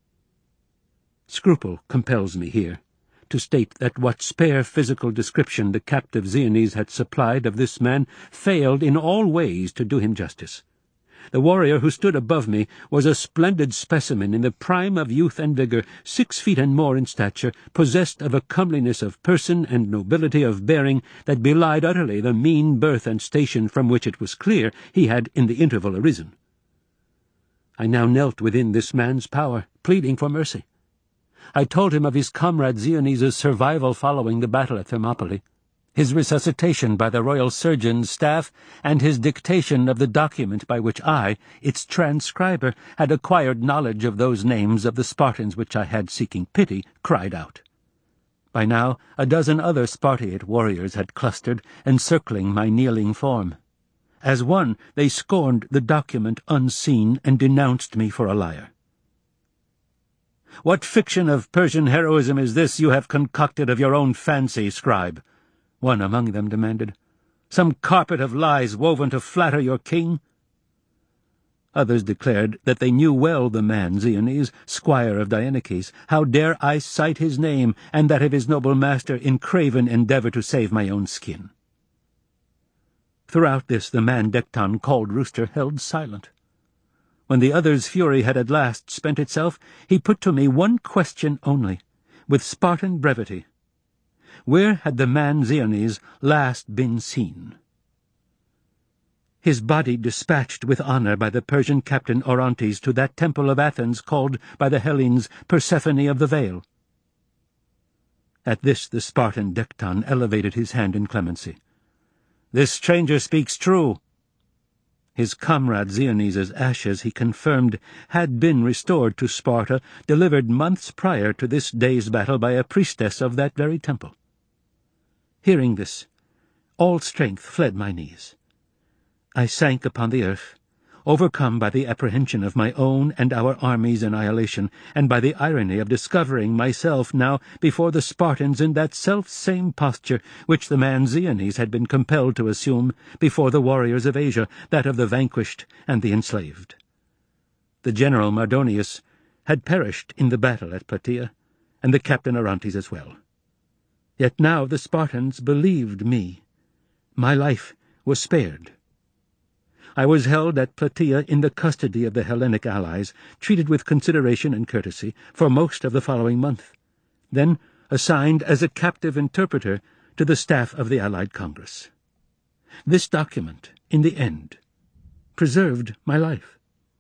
Scruple compels me here to state that what spare physical description the captive Zianese had supplied of this man failed in all ways to do him justice. The warrior who stood above me was a splendid specimen in the prime of youth and vigour, six feet and more in stature, possessed of a comeliness of person and nobility of bearing that belied utterly the mean birth and station from which it was clear he had in the interval arisen. I now knelt within this man's power, pleading for mercy. I told him of his comrade Zianese's survival following the battle at Thermopylae, his resuscitation by the royal surgeon's staff, and his dictation of the document by which I, its transcriber, had acquired knowledge of those names of the Spartans which I had, seeking pity, cried out. By now a dozen other Spartiate warriors had clustered, encircling my kneeling form. As one, they scorned the document unseen and denounced me for a liar. "What fiction of Persian heroism is this you have concocted of your own fancy, scribe?" one among them demanded. "Some carpet of lies woven to flatter your king?" Others declared that they knew well the man Zianes, squire of Dieneces. How dare I cite his name, and that of his noble master, in craven endeavour to save my own skin? Throughout this the man Dekton called Rooster held silent. When the other's fury had at last spent itself, he put to me one question only, with Spartan brevity. Where had the man Zianes last been seen? "His body dispatched with honour by the Persian captain Orontes to that temple of Athens called by the Hellenes Persephone of the Vale." At this the Spartan Dekton elevated his hand in clemency. "This stranger speaks true." His comrade Zianes's ashes, he confirmed, had been restored to Sparta, delivered months prior to this day's battle by a priestess of that very temple. Hearing this, all strength fled my knees. I sank upon the earth, overcome by the apprehension of my own and our army's annihilation, and by the irony of discovering myself now before the Spartans in that self-same posture which the man Zianes had been compelled to assume before the warriors of Asia, that of the vanquished and the enslaved. The general Mardonius had perished in the battle at Plataea, and the captain Orontes as well. Yet now the Spartans believed me. My life was spared. I was held at Plataea in the custody of the Hellenic allies, treated with consideration and courtesy, for most of the following month, then assigned as a captive interpreter to the staff of the Allied Congress. This document, in the end, preserved my life.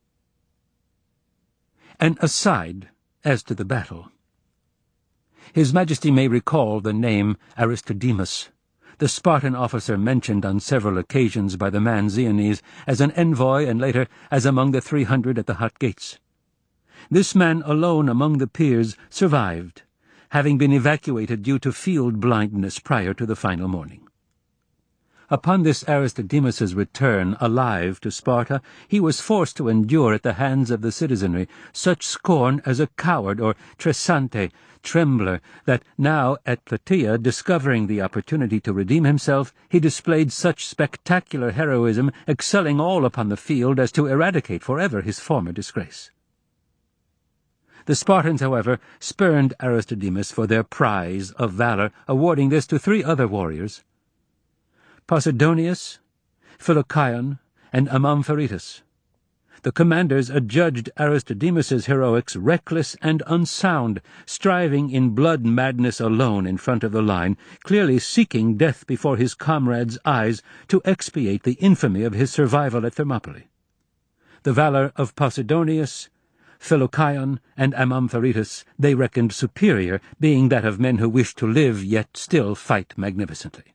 An aside as to the battle. His Majesty may recall the name Aristodemus, the Spartan officer mentioned on several occasions by the man Zianes as an envoy and later as among the three hundred at the hut gates. This man alone among the peers survived, having been evacuated due to field blindness prior to the final morning. Upon this Aristodemus's return alive to Sparta, he was forced to endure at the hands of the citizenry such scorn as a coward or tresante, trembler, that now at Plataea, discovering the opportunity to redeem himself, he displayed such spectacular heroism, excelling all upon the field, as to eradicate forever his former disgrace. The Spartans, however, spurned Aristodemus for their prize of valour, awarding this to three other warriors, Posidonius, Philocyon, and Amampharitus. The commanders adjudged Aristodemus's heroics reckless and unsound, striving in blood madness alone in front of the line, clearly seeking death before his comrades' eyes to expiate the infamy of his survival at Thermopylae. The valour of Posidonius, Philocyon, and Amampharitus they reckoned superior, being that of men who wished to live yet still fight magnificently.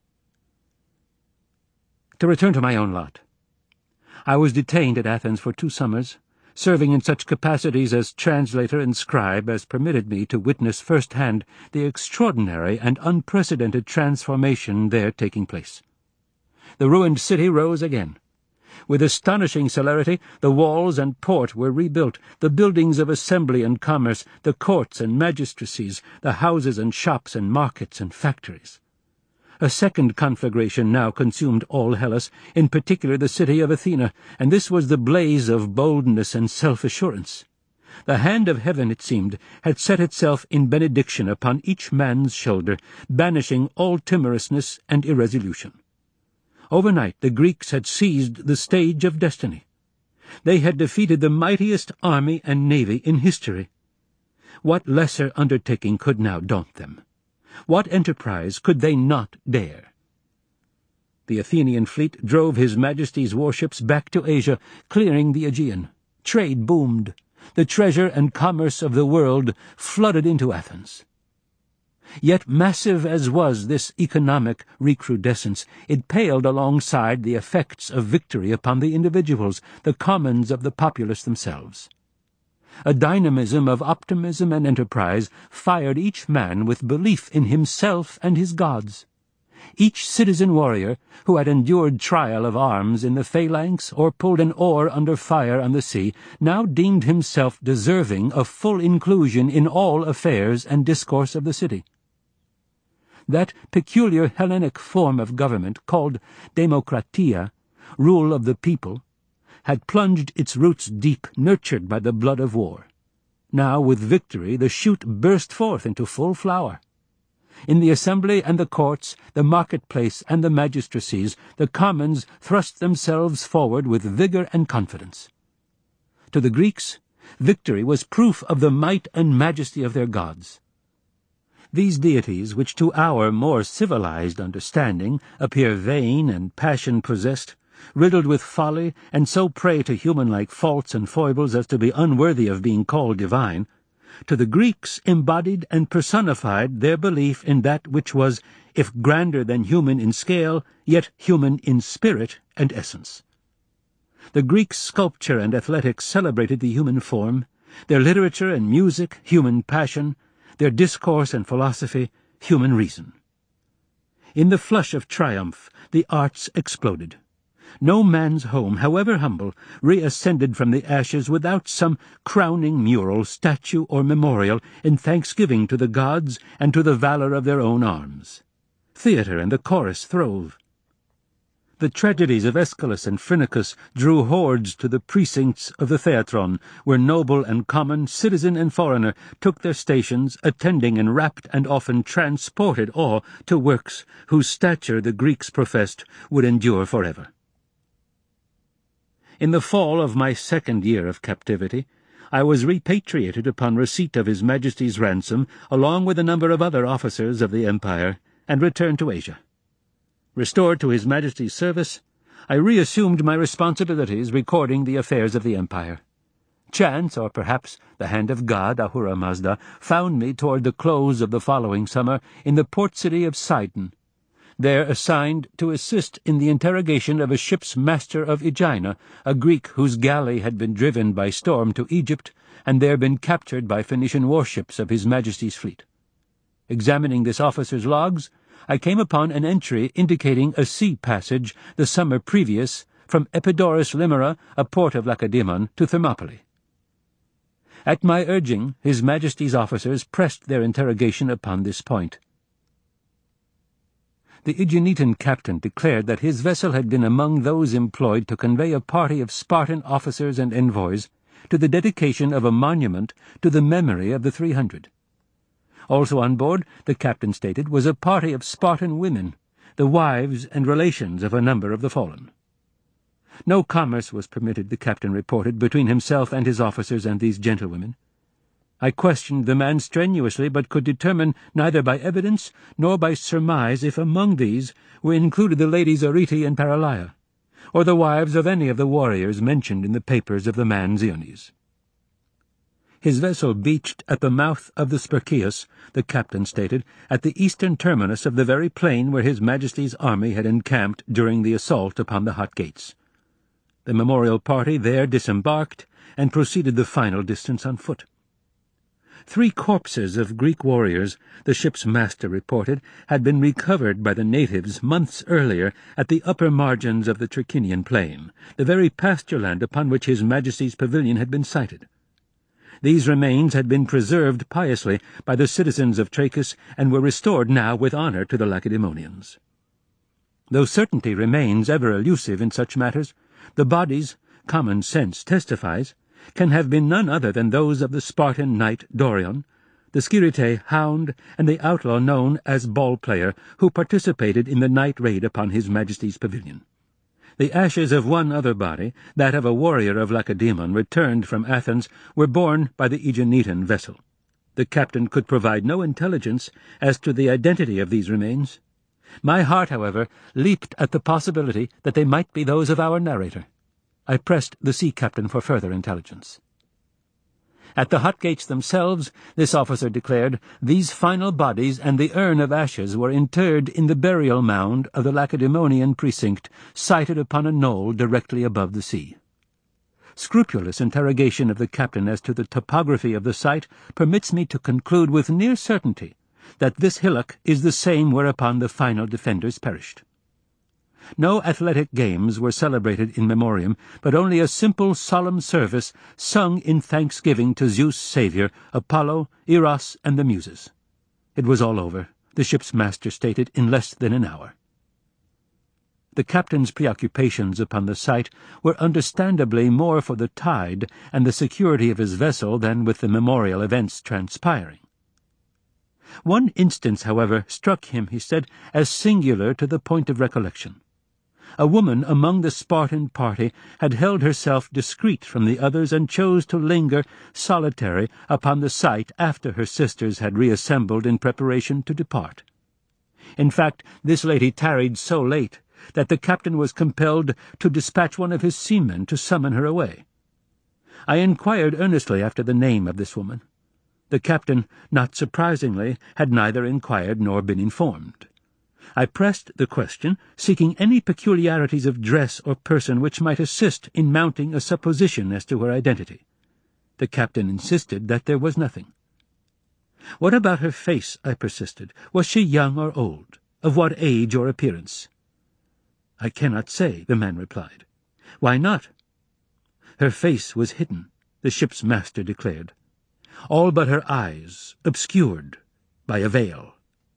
To return to my own lot. I was detained at Athens for two summers, serving in such capacities as translator and scribe as permitted me to witness first-hand the extraordinary and unprecedented transformation there taking place. The ruined city rose again. With astonishing celerity, the walls and port were rebuilt, the buildings of assembly and commerce, the courts and magistracies, the houses and shops and markets and factories. A second conflagration now consumed all Hellas, in particular the city of Athena, and this was the blaze of boldness and self-assurance. The hand of heaven, it seemed, had set itself in benediction upon each man's shoulder, banishing all timorousness and irresolution. Overnight the Greeks had seized the stage of destiny. They had defeated the mightiest army and navy in history. What lesser undertaking could now daunt them? What enterprise could they not dare? The Athenian fleet drove His Majesty's warships back to Asia, clearing the Aegean. Trade boomed. The treasure and commerce of the world flooded into Athens. Yet massive as was this economic recrudescence, it paled alongside the effects of victory upon the individuals, the commons of the populace themselves. A dynamism of optimism and enterprise fired each man with belief in himself and his gods. Each citizen warrior who had endured trial of arms in the phalanx or pulled an oar under fire on the sea now deemed himself deserving of full inclusion in all affairs and discourse of the city. That peculiar Hellenic form of government called demokratia, rule of the people, had plunged its roots deep, nurtured by the blood of war. Now, with victory, the shoot burst forth into full flower. In the assembly and the courts, the marketplace and the magistracies, the commons thrust themselves forward with vigor and confidence. To the Greeks, victory was proof of the might and majesty of their gods. These deities, which to our more civilized understanding appear vain and passion-possessed, riddled with folly, and so prey to human-like faults and foibles as to be unworthy of being called divine, to the Greeks embodied and personified their belief in that which was, if grander than human in scale, yet human in spirit and essence. The Greek sculpture and athletics celebrated the human form, their literature and music human passion, their discourse and philosophy human reason. In the flush of triumph the arts exploded. No man's home, however humble, reascended from the ashes without some crowning mural, statue, or memorial in thanksgiving to the gods and to the valor of their own arms. Theatre and the chorus throve. The tragedies of Aeschylus and Phrynichus drew hordes to the precincts of the Theatron, where noble and common, citizen and foreigner, took their stations, attending in rapt and often transported awe to works whose stature the Greeks professed would endure forever. In the fall of my second year of captivity, I was repatriated upon receipt of His Majesty's ransom, along with a number of other officers of the Empire, and returned to Asia. Restored to His Majesty's service, I reassumed my responsibilities recording the affairs of the Empire. Chance, or perhaps the hand of God, Ahura Mazda, found me toward the close of the following summer in the port city of Sidon, there assigned to assist in the interrogation of a ship's master of Aegina, a Greek whose galley had been driven by storm to Egypt and there been captured by Phoenician warships of His Majesty's fleet. Examining this officer's logs, I came upon an entry indicating a sea passage the summer previous from Epidaurus Limera, a port of Lacedaemon, to Thermopylae. At my urging, His Majesty's officers pressed their interrogation upon this point. The Aeginetan captain declared that his vessel had been among those employed to convey a party of Spartan officers and envoys to the dedication of a monument to the memory of the three hundred. Also on board, the captain stated, was a party of Spartan women, the wives and relations of a number of the fallen. No commerce was permitted, the captain reported, between himself and his officers and these gentlewomen. I questioned the man strenuously, but could determine neither by evidence nor by surmise if among these were included the ladies Arete and Paralia, or the wives of any of the warriors mentioned in the papers of the man Xiones. His vessel beached at the mouth of the Spercheius, the captain stated, at the eastern terminus of the very plain where His Majesty's army had encamped during the assault upon the Hot Gates. The memorial party there disembarked and proceeded the final distance on foot. Three corpses of Greek warriors, the ship's master reported, had been recovered by the natives months earlier at the upper margins of the Trachinian plain, the very pasture land upon which His Majesty's pavilion had been sited. These remains had been preserved piously by the citizens of Trachis, and were restored now with honour to the Lacedaemonians. Though certainty remains ever elusive in such matters, the bodies, common sense testifies, can have been none other than those of the Spartan knight Dorion, the Sciritae hound, and the outlaw known as Ball-player, who participated in the night raid upon His Majesty's pavilion. The ashes of one other body, that of a warrior of Lacedaemon returned from Athens, were borne by the Aeginetan vessel. The captain could provide no intelligence as to the identity of these remains. My heart, however, leaped at the possibility that they might be those of our narrator. I pressed the sea captain for further intelligence. At the hut gates themselves, this officer declared, these final bodies and the urn of ashes were interred in the burial mound of the Lacedaemonian precinct, sited upon a knoll directly above the sea. Scrupulous interrogation of the captain as to the topography of the site permits me to conclude with near certainty that this hillock is the same whereupon the final defenders perished. No athletic games were celebrated in memoriam, but only a simple solemn service sung in thanksgiving to Zeus' saviour, Apollo, Eros, and the Muses. It was all over, the ship's master stated, in less than an hour. The captain's preoccupations upon the site were understandably more for the tide and the security of his vessel than with the memorial events transpiring. One instance, however, struck him, he said, as singular to the point of recollection. A woman among the Spartan party had held herself discreet from the others and chose to linger solitary upon the site after her sisters had reassembled in preparation to depart. In fact, this lady tarried so late that the captain was compelled to dispatch one of his seamen to summon her away. I inquired earnestly after the name of this woman. The captain, not surprisingly, had neither inquired nor been informed. I pressed the question, seeking any peculiarities of dress or person which might assist in mounting a supposition as to her identity. The captain insisted that there was nothing. "What about her face?" I persisted. "Was she young or old? Of what age or appearance?" "I cannot say," the man replied. "Why not?" "Her face was hidden," the ship's master declared. "All but her eyes, obscured by a veil."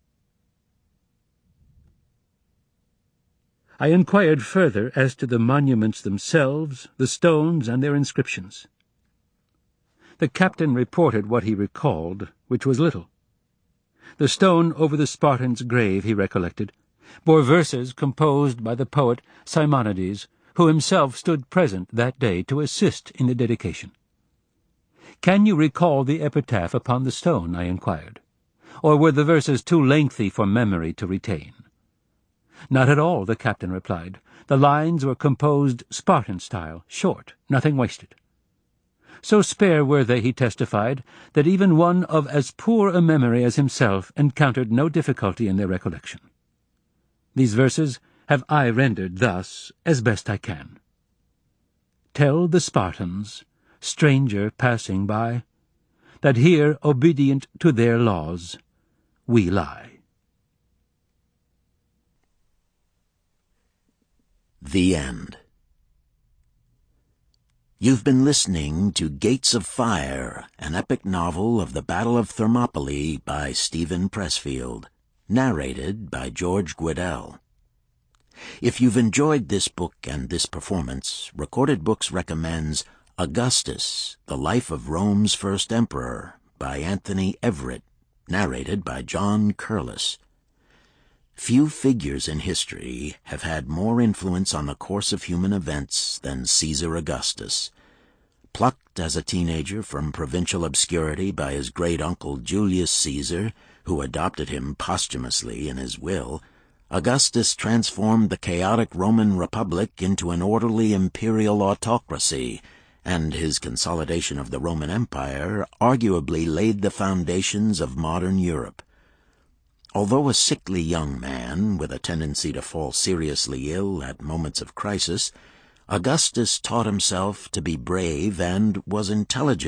I inquired further as to the monuments themselves, the stones, and their inscriptions. The captain reported what he recalled, which was little. The stone over the Spartan's grave, he recollected, bore verses composed by the poet Simonides, who himself stood present that day to assist in the dedication. "Can you recall the epitaph upon the stone?" I inquired. "Or were the verses too lengthy for memory to retain?" "Not at all," the captain replied. "The lines were composed Spartan style, short, nothing wasted." So spare were they, he testified, that even one of as poor a memory as himself encountered no difficulty in their recollection. These verses have I rendered thus, as best I can. "Tell the Spartans, stranger passing by, that here, obedient to their laws, we lie." The End. You've been listening to Gates of Fire, an epic novel of the Battle of Thermopylae by Stephen Pressfield, narrated by George Guidall. If you've enjoyed this book and this performance, Recorded Books recommends Augustus, The Life of Rome's First Emperor, by Anthony Everett, narrated by John Curlis. Few figures in history have had more influence on the course of human events than Caesar Augustus. Plucked as a teenager from provincial obscurity by his great-uncle Julius Caesar, who adopted him posthumously in his will, Augustus transformed the chaotic Roman Republic into an orderly imperial autocracy, and his consolidation of the Roman Empire arguably laid the foundations of modern Europe. Although a sickly young man, with a tendency to fall seriously ill at moments of crisis, Augustus taught himself to be brave and was intelligent,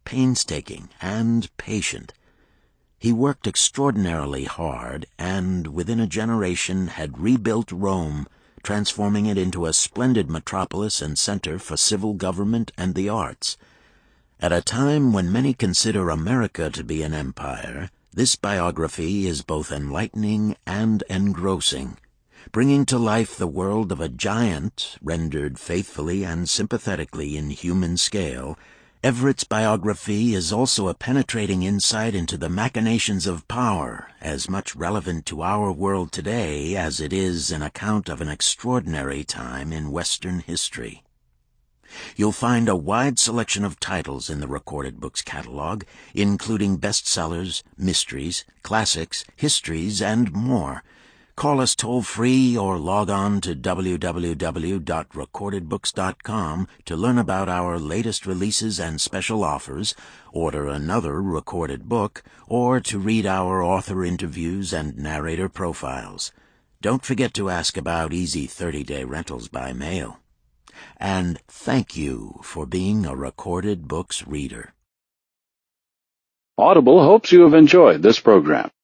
painstaking, and patient. He worked extraordinarily hard and, within a generation, had rebuilt Rome, transforming it into a splendid metropolis and center for civil government and the arts. At a time when many consider America to be an empire, this biography is both enlightening and engrossing, bringing to life the world of a giant, rendered faithfully and sympathetically in human scale. Everett's biography is also a penetrating insight into the machinations of power, as much relevant to our world today as it is an account of an extraordinary time in Western history. You'll find a wide selection of titles in the Recorded Books catalog, including bestsellers, mysteries, classics, histories, and more. Call us toll-free or log on to w w w dot recorded books dot com to learn about our latest releases and special offers, order another recorded book, or to read our author interviews and narrator profiles. Don't forget to ask about easy thirty-day rentals by mail. And thank you for being a Recorded Books reader. Audible hopes you have enjoyed this program.